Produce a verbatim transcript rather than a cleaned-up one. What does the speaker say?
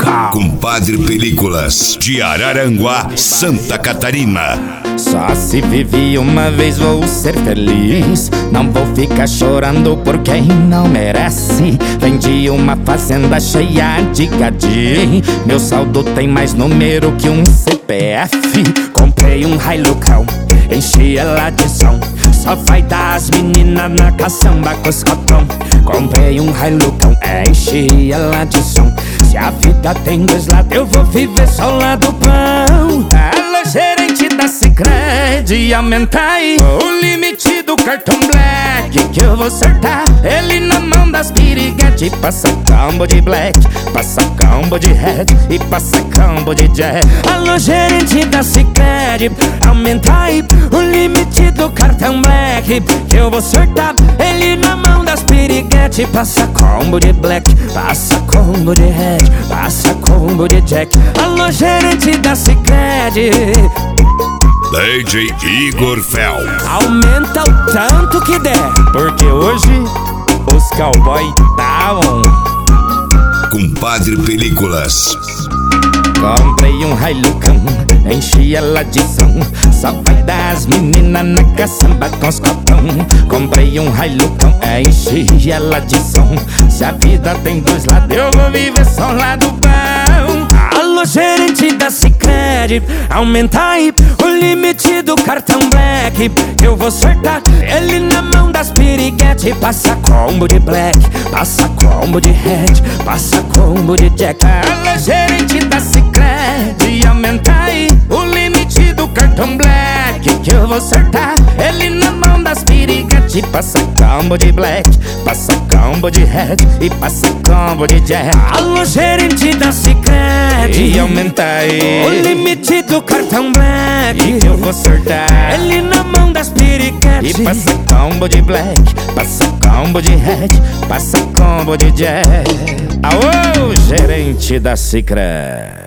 Compadre Películas, de Araranguá, Santa Catarina. Só se vive uma vez, vou ser feliz. Não vou ficar chorando por quem não merece. Vendi uma fazenda cheia de gadi. Meu saldo tem mais número que um C P F. Comprei um Hilucão, enchi ela de som. Só vai dar as meninas na caçamba com os cotão. Comprei um Hilucão, enchi ela de som. Se a vida tem dois lados, eu vou viver só o lado bom. Alô, gerente da Sicredi, aumenta aí o limite do cartão Black, que eu vou acertar ele na mão das piriguete. Passa combo de Black, passa combo de Red e passa combo de Jack. Alô, gerente da Sicredi, aumenta aí o limite do cartão Black, que eu vou acertar ele na mão das piriguete. Passa combo de Black, passa combo de Red, passa combo de Jack. Alô, gerente da Sicredi, D J Igor Fel. aumenta o tanto que der, porque hoje os cowboy tá on. Compadre Películas. Comprei um Hilucão, enchi ela de som. Só vai dar as meninas na caçamba com os copão. Comprei um Hilucão, enchi ela de som. Se a vida tem dois lados, eu vou viver só um lado bom. Alô, gerente da Sicredi, aumenta aí o limite do cartão Black, eu vou acertar ele na mão das piriguete. Passa combo de Black, passa combo de Red, passa combo de Jack. Alô, gerente da Sicredi, aumenta aí o limite do cartão Black, que eu vou acertar ele na mão das piriguete. Passa combo de Black, passa combo de Red e passa combo de Jack. Alô, gerente da Sicredi, e aumenta aí o limite do cartão Black, que eu vou acertar ele na mão das piriguete. E passa combo de Black, passa combo de Red, passa combo de Jack. Aô, gerente da Sicredi.